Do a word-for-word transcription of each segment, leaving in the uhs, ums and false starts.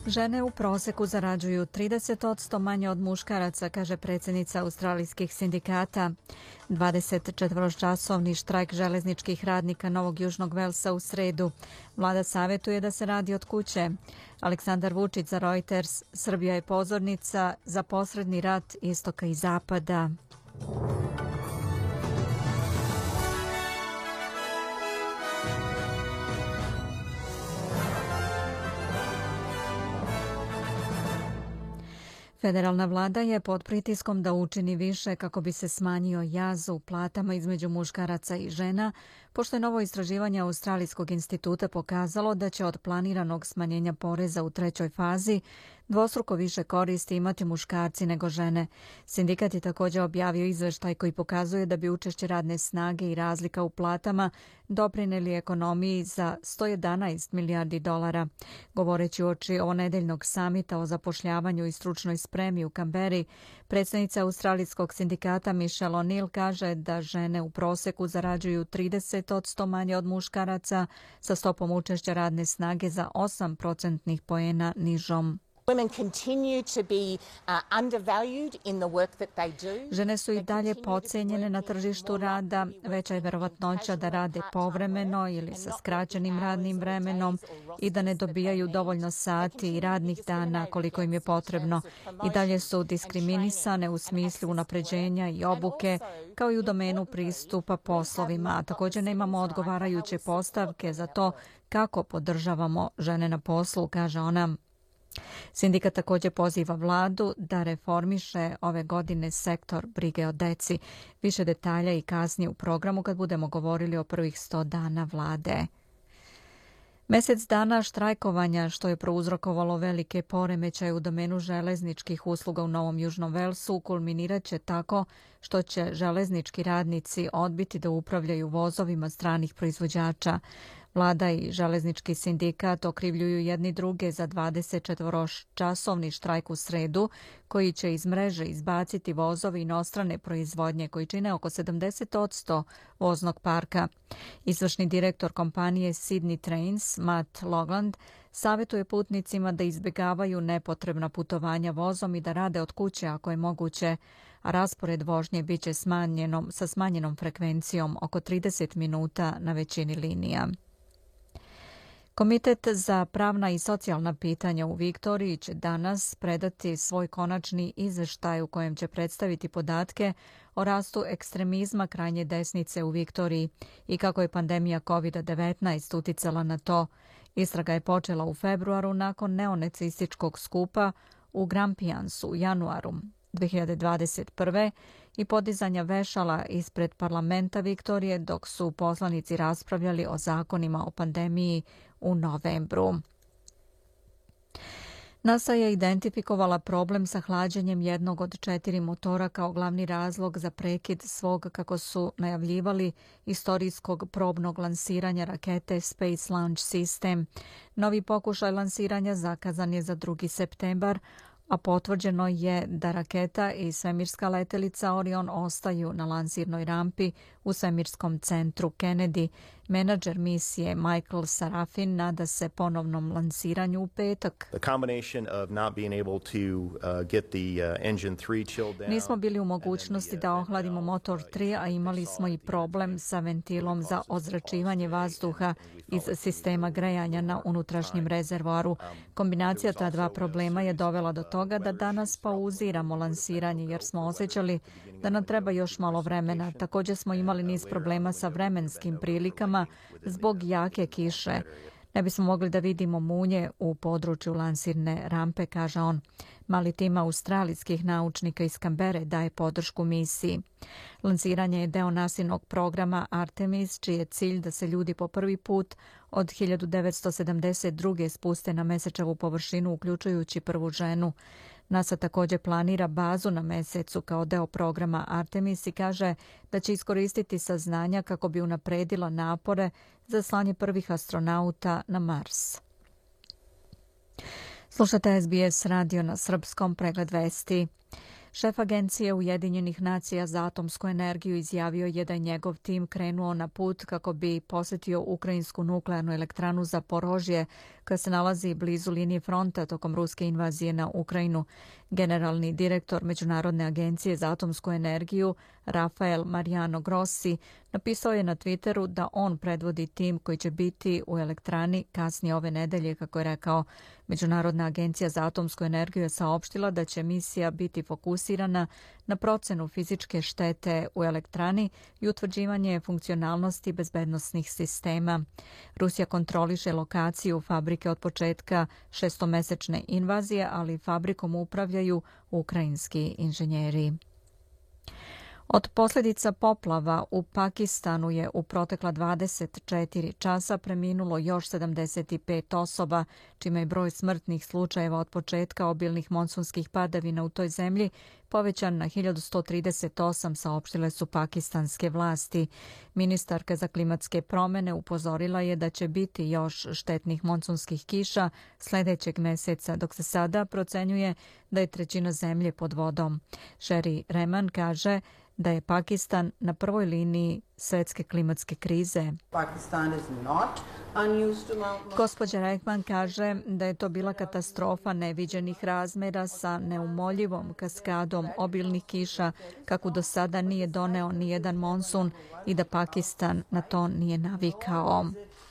Žene u proseku zarađuju trideset posto manje od muškaraca, kaže predsjednica australijskih sindikata. dvadesetčetvoročasovni štrajk železničkih radnika Novog Južnog Velsa u sredu. Vlada savjetuje da se radi od kuće. Aleksandar Vučić za Reuters: Srbija je pozornica za posredni rat istoka i zapada. Federalna vlada je pod pritiskom da učini više kako bi se smanjio jaz u platama između muškaraca i žena, pošto je novo istraživanje Australijskog instituta pokazalo da će od planiranog smanjenja poreza u trećoj fazi dvostruko više koristi imati muškarci nego žene. Sindikat je također objavio izveštaj koji pokazuje da bi učešće radne snage i razlika u platama doprinijeli ekonomiji za sto jedanaest milijardi dolara. Govoreći uoči ovonedeljnog samita o zapošljavanju i stručnoj spremi u Kamberi, predsjednica Australijskog sindikata Michelle O'Neill kaže da žene u proseku zarađuju trideset posto manje od muškaraca, sa stopom učešća radne snage za osam procentnih poena nižom. Žene su i dalje podcijenjene na tržištu rada, veća je verovatnoća da rade povremeno ili sa skraćenim radnim vremenom i da ne dobijaju dovoljno sati i radnih dana koliko im je potrebno. I dalje su diskriminisane u smislu unapređenja i obuke, kao i u domenu pristupa poslovima, a također nemamo odgovarajuće postavke za to kako podržavamo žene na poslu, kaže ona. Sindikat također poziva vladu da reformiše ove godine sektor brige o deci. Više detalja i kasnije u programu kad budemo govorili o prvih sto dana vlade. Mjesec dana štrajkovanja, što je prouzrokovalo velike poremećaje u domenu železničkih usluga u Novom Južnom Velsu, kulminirat će tako što će železnički radnici odbiti da upravljaju vozovima stranih proizvođača. Vlada i železnički sindikat okrivljuju jedni druge za dvadesetčetvoročasovni štrajk u sredu, koji će iz mreže izbaciti vozovi inostrane proizvodnje koji čine oko sedamdeset posto voznog parka. Izvršni direktor kompanije Sydney Trains, Matt Logland, savjetuje putnicima da izbjegavaju nepotrebna putovanja vozom i da rade od kuće ako je moguće, a raspored vožnje bit će smanjenom, sa smanjenom frekvencijom oko trideset minuta na većini linija. Komitet za pravna i socijalna pitanja u Viktoriji će danas predati svoj konačni izvještaj u kojem će predstaviti podatke o rastu ekstremizma krajnje desnice u Viktoriji i kako je pandemija kovid devetnaest uticala na to. Istraga je počela u februaru nakon neonacističkog skupa u Grampiansu u januaru dvije hiljade dvadeset prve i podizanja vešala ispred parlamenta Viktorije dok su poslanici raspravljali o zakonima o pandemiji u novembru. NASA je identifikovala problem sa hlađenjem jednog od četiri motora kao glavni razlog za prekid svog, kako su najavljivali, istorijskog probnog lansiranja rakete Space Launch System. Novi pokušaj lansiranja zakazan je za drugi septembar, a potvrđeno je da raketa i svemirska letelica Orion ostaju na lansirnoj rampi u svemirskom centru Kennedy. Menadžer misije Michael Sarafin nada se ponovnom lansiranju u petak. Nismo bili u mogućnosti da ohladimo motor tri, a imali smo i problem sa ventilom za ozračivanje vazduha iz sistema grejanja na unutrašnjem rezervoaru. Kombinacija ta dva problema je dovela do toga da danas pauziramo lansiranje jer smo osjećali da nam treba još malo vremena. Također smo imali niz problema sa vremenskim prilikama zbog jake kiše. Ne bismo mogli da vidimo munje u području lansirne rampe, kaže on. Mali tim australijskih naučnika iz Kambere daje podršku misiji. Lansiranje je deo nasilnog programa Artemis, čiji je cilj da se ljudi po prvi put od hiljadu devetsto sedamdeset druge spuste na mesečevu površinu, uključujući prvu ženu. NASA također planira bazu na mesecu kao deo programa Artemis i kaže da će iskoristiti saznanja kako bi unapredila napore za slanje prvih astronauta na Mars. Slušate S B S radio na srpskom, pregled vesti. Šef Agencije Ujedinjenih nacija za atomsku energiju izjavio je da je njegov tim krenuo na put kako bi posjetio ukrajinsku nuklearnu elektranu Zaporožje, koja se nalazi blizu linije fronta tokom ruske invazije na Ukrajinu. Generalni direktor Međunarodne agencije za atomsku energiju Rafael Mariano Grossi napisao je na Twitteru da on predvodi tim koji će biti u elektrani kasnije ove nedelje, kako je rekao. Međunarodna agencija za atomsku energiju je saopštila da će misija biti fokusirana na procenu fizičke štete u elektrani i utvrđivanje funkcionalnosti bezbednosnih sistema. Rusija kontroliše lokaciju fabrike od početka šestomesečne invazije, ali fabrikom upravljaju ukrajinski inženjeri. Od posljedica poplava u Pakistanu je u protekla dvadeset četiri časa preminulo još sedamdeset pet osoba, čime je broj smrtnih slučajeva od početka obilnih monsunskih padavina u toj zemlji povećan na hiljadu sto trideset osam, saopštile su pakistanske vlasti. Ministarka za klimatske promjene upozorila je da će biti još štetnih monsunskih kiša sljedećeg mjeseca, dok se sada procenjuje da je trećina zemlje pod vodom. Sherry Rehman kaže da je Pakistan na prvoj liniji svjetske klimatske krize. Gospođa Rehman kaže da je to bila katastrofa neviđenih razmjera sa neumoljivom kaskadom obilnih kiša, kako do sada nije doneo ni jedan monsun i da Pakistan na to nije navikao.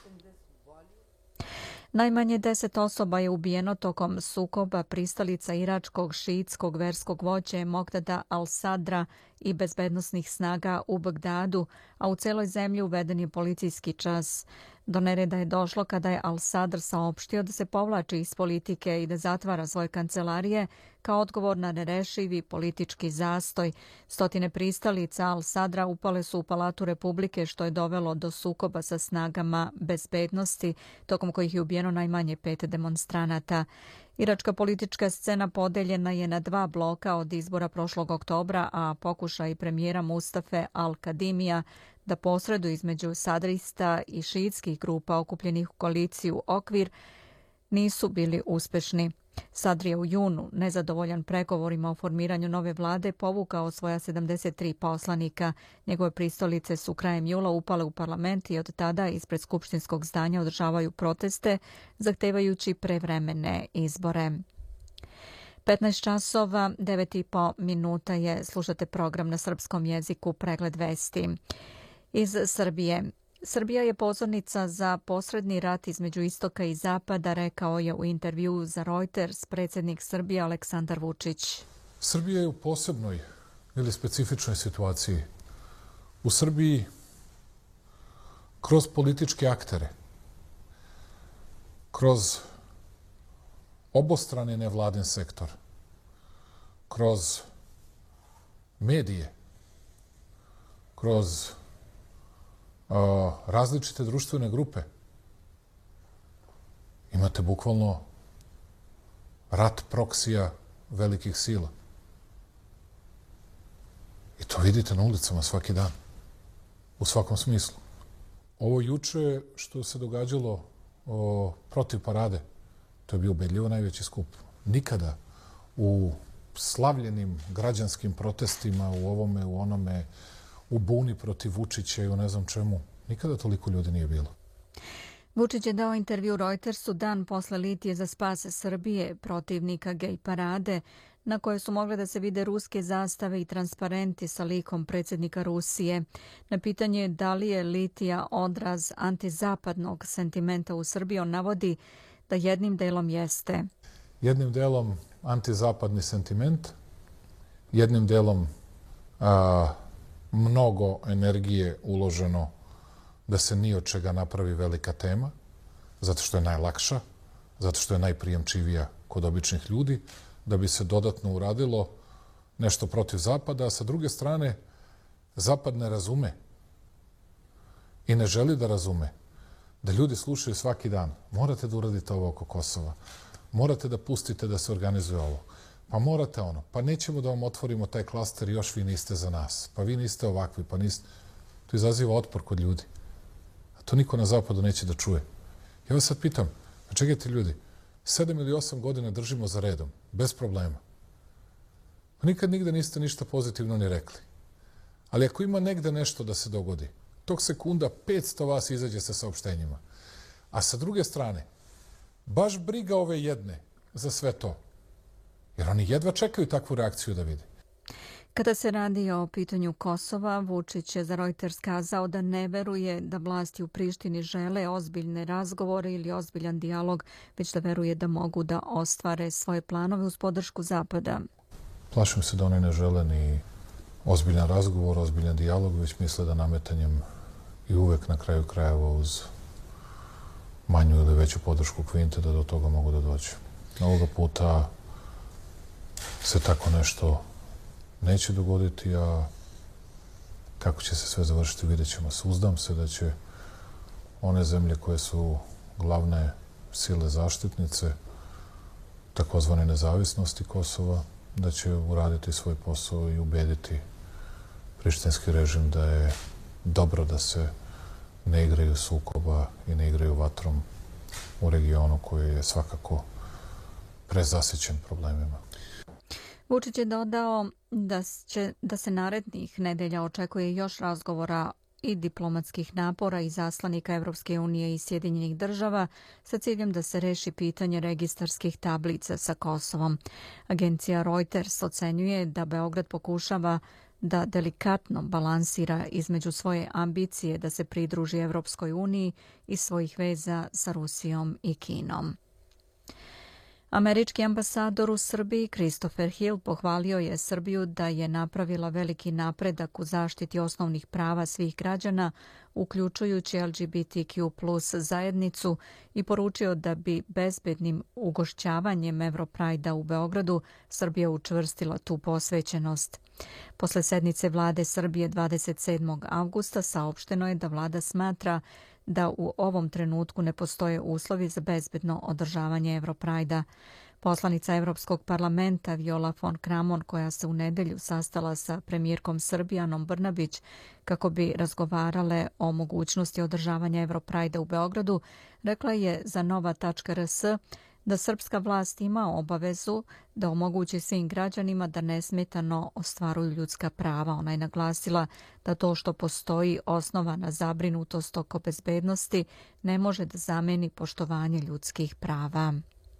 Najmanje deset osoba je ubijeno tokom sukoba pristalica iračkog šiitskog verskog vođe Mogdada al-Sadra i bezbednosnih snaga u Bagdadu, a u celoj zemlji uveden je policijski čas. Do nereda je došlo kada je al-Sadr saopštio da se povlači iz politike i da zatvara svoje kancelarije kao odgovor na nerešivi politički zastoj. Stotine pristalica al-Sadra upale su u Palatu Republike, što je dovelo do sukoba sa snagama bezbednosti, tokom kojih je ubijeno najmanje pet demonstranata. Iračka politička scena podeljena je na dva bloka od izbora prošlog oktobra, a pokušaj premijera Mustafe al-Kadimija da posredu između sadrista i šiitskih grupa okupljenih u koaliciju Okvir nisu bili uspešni. Sadr je u junu, nezadovoljan pregovorima o formiranju nove vlade, povukao svoja sedamdeset tri poslanika. Njegove pristolice su krajem jula upale u parlament i od tada ispred skupštinskog zdanja održavaju proteste, zahtevajući prevremene izbore. petnaest časova, devet i po minuta je, slušate program na srpskom jeziku, pregled vesti. Iz Srbije. Srbija je pozornica za posredni rat između istoka i zapada, rekao je u intervjuu za Reuters predsjednik Srbije Aleksandar Vučić. Srbija je u posebnoj ili specifičnoj situaciji. U Srbiji kroz političke aktere, kroz obostrani nevladin sektor, kroz medije, kroz uh, različite društvene grupe, imate bukvalno rat proksija velikih sila. I to vidite na ulicama svaki dan, u svakom smislu. Ovo juče što se događalo o, protiv parade, to je bio ubedljivo najveći skup. Nikada u slavljenim građanskim protestima, u ovome, u onome, u buni protiv Vučića i u ne znam čemu, nikada toliko ljudi nije bilo. Vučić je dao intervju Reutersu dan posle litije za spas Srbije, protivnika gej parade, na kojoj su mogle da se vide ruske zastave i transparenti sa likom predsjednika Rusije. Na pitanje da li je litija odraz antizapadnog sentimenta u Srbiji, on navodi da jednim delom jeste. Jednim delom antizapadni sentiment, jednim delom a, mnogo energije uloženo da se ni od čega napravi velika tema, zato što je najlakša, zato što je najprijemčivija kod običnih ljudi, da bi se dodatno uradilo nešto protiv Zapada, a sa druge strane Zapad ne razume i ne želi da razume da ljudi slušaju svaki dan. Morate da uradite ovo oko Kosova, morate da pustite da se organizuje ovo, pa morate ono, pa nećemo da vam otvorimo taj klaster, još vi niste za nas, pa vi niste ovakvi, pa niste... To izaziva otpor kod ljudi. A to niko na Zapadu neće da čuje. Ja vas sad pitam, a čekajte ljudi, sedam ili osam godina držimo za redom, bez problema. nikad nigde niste ništa pozitivno ni rekli. Ali ako ima negde nešto da se dogodi, tog sekunda petsto vas izađe sa saopštenjima. A sa druge strane, baš briga ove jedne za sve to. Jer oni jedva čekaju takvu reakciju da vide. Kada se radi o pitanju Kosova, Vučić je za Reuters kazao da ne veruje da vlasti u Prištini žele ozbiljne razgovore ili ozbiljan dijalog, već da veruje da mogu da ostvare svoje planove uz podršku Zapada. Plašim se da oni ne žele ni ozbiljan razgovor, ozbiljan dijalog, već misle da nametanjem i uvek na kraju krajeva uz manju ili veću podršku Kvinte da do toga mogu da dođe. Ovoga puta se tako nešto neće dogoditi, a kako će se sve završiti vidjet ćemo. Uzdam se da će one zemlje koje su glavne sile zaštitnice takozvane nezavisnosti Kosova, da će uraditi svoj posao i ubediti prištinski režim da je dobro da se ne igraju sukoba i ne igraju vatrom u regionu koji je svakako prezasićen problemima. Vučić je dodao da, će, da se narednih nedelja očekuje još razgovora i diplomatskih napora i zaslanika Evropske unije i Sjedinjenih država sa ciljem da se reši pitanje registarskih tablica sa Kosovom. Agencija Reuters ocenjuje da Beograd pokušava da delikatno balansira između svoje ambicije da se pridruži Evropskoj uniji i svojih veza sa Rusijom i Kinom. Američki ambasador u Srbiji Christopher Hill pohvalio je Srbiju da je napravila veliki napredak u zaštiti osnovnih prava svih građana, uključujući L G B T Q plus zajednicu, i poručio da bi bezbednim ugošćavanjem Europrajda u Beogradu Srbija učvrstila tu posvećenost. Posle sednice vlade Srbije dvadeset sedmog avgusta saopšteno je da vlada smatra da u ovom trenutku ne postoje uslovi za bezbedno održavanje Europrajda. Poslanica Evropskog parlamenta Viola von Kramon, koja se u nedelju sastala sa premijerkom Srbije Anom Brnabić kako bi razgovarale o mogućnosti održavanja Europrajda u Beogradu, rekla je za nova tačka r s da srpska vlast ima obavezu da omogući svim građanima da nesmetano ostvaruju ljudska prava. Ona je naglasila da to što postoji osnovana zabrinutost oko bezbednosti ne može da zameni poštovanje ljudskih prava.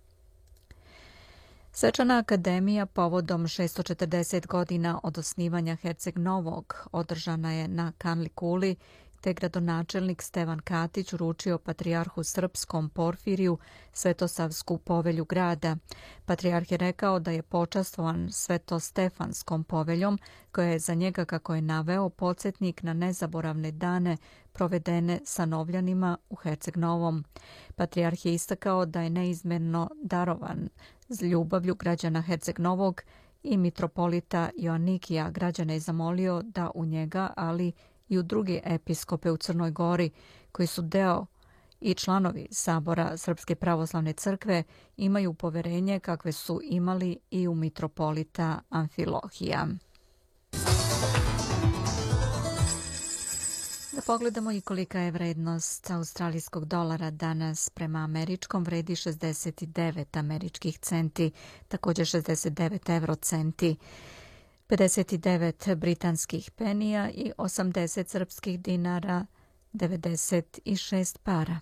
Svečana akademija povodom šesto četrdeset godina od osnivanja Herceg Novog održana je na Kanli Kuli, te gradonačelnik Stevan Katić uručio patrijarhu srpskom Porfiriju Svetosavsku povelju grada. Patrijarh je rekao da je počastvovan Svetostefanskom poveljom, koja je za njega, kako je naveo, podsjetnik na nezaboravne dane provedene sa Novljanima u Herceg Novom. Patrijarh je istakao da je neizmjerno darovan s ljubavlju građana Herceg Novog i mitropolita Joannikija građane je zamolio da u njega, ali i u druge episkope u Crnoj Gori, koji su deo i članovi Sabora Srpske pravoslavne crkve, imaju poverenje kakve su imali i u mitropolita Amfilohija. Da pogledamo i kolika je vrednost australijskog dolara danas. Prema američkom vredi šezdeset devet američkih centi, također šezdeset devet eurocenti, pedeset devet britanskih penija i osamdeset srpskih dinara, devedeset šest para.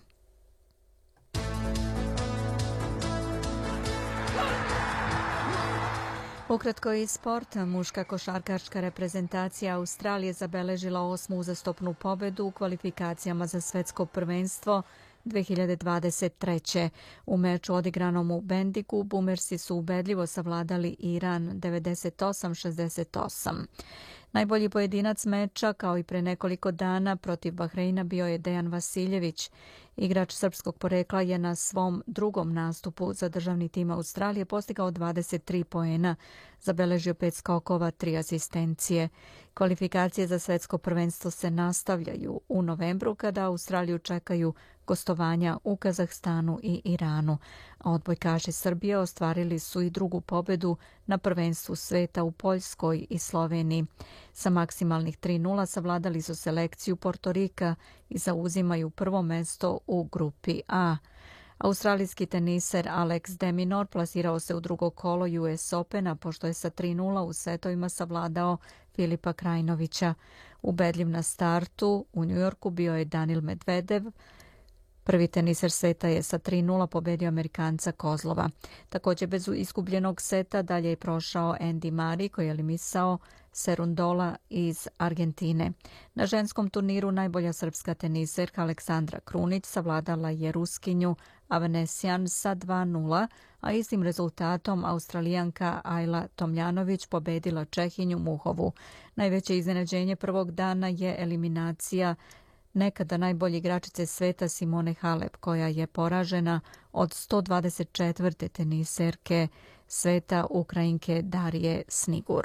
Ukratko iz sporta, muška košarkaška reprezentacija Australije zabeležila osmu uzastopnu pobedu u kvalifikacijama za svetsko prvenstvo dve hiljade dvadeset treće. U meču odigranom u Bendigu Bumersi su ubedljivo savladali Iran devedeset osam šezdeset osam. Najbolji pojedinac meča, kao i pre nekoliko dana protiv Bahreina, bio je Dejan Vasiljević. Igrač srpskog porekla je na svom drugom nastupu za državni tim Australije postigao dvadeset tri poena, zabeležio pet skokova, tri asistencije. Kvalifikacije za svetsko prvenstvo se nastavljaju u novembru, kada Australiju čekaju gostovanja u Kazahstanu i Iranu. A odbojkaši Srbije ostvarili su i drugu pobedu na prvenstvu sveta u Poljskoj i Sloveniji. Sa maksimalnih tri nula savladali su selekciju Portorika i zauzimaju prvo mesto u grupi A. Australijski teniser Alex de Minaur plasirao se u drugo kolo U S Opena pošto je sa tri nula u setovima savladao Filipa Krajinovića. Ubedljiv na startu u Njujorku bio je Danil Medvedev. Prvi teniser sveta je sa tri nula pobedio Amerikanca Kozlova. Također bez izgubljenog seta dalje je prošao Andy Murray koji je eliminisao Serundola iz Argentine. Na ženskom turniru najbolja srpska teniserka Aleksandra Krunić savladala je Ruskinju Avanesijan sa dva nula, a istim rezultatom Australijanka Ajla Tomljanović pobedila Čehinju Muhovu. Najveće iznenađenje prvog dana je eliminacija nekada najbolje igračice sveta Simone Halep, koja je poražena od sto dvadeset četvrte teniserke sveta Ukrajinke Darije Snigur.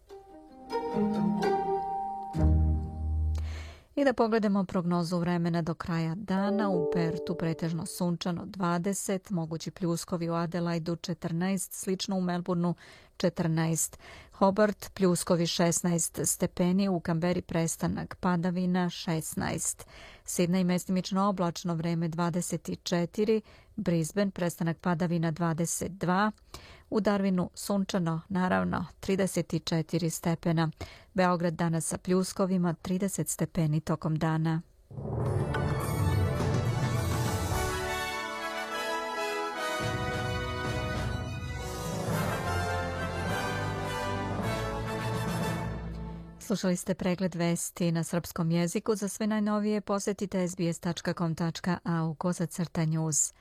I da pogledamo prognozu vremena do kraja dana. U Pertu pretežno sunčano dvadeset, mogući pljuskovi u Adelaidu četrnaest, slično u Melbourneu četrnaest. Hobart pljuskovi šesnaest stepeni, u Kamberi prestanak padavina šesnaest. Sidnej mestimično oblačno vreme dvadeset četiri, Brisbane prestanak padavina dvadeset dva, u Darwinu sunčano, naravno, trideset četiri stepena. Beograd danas sa pljuskovima, trideset stepeni tokom dana. Slušali ste pregled vesti na srpskom jeziku. Za sve najnovije posjetite s b s tačka com tačka a u kozacrta news.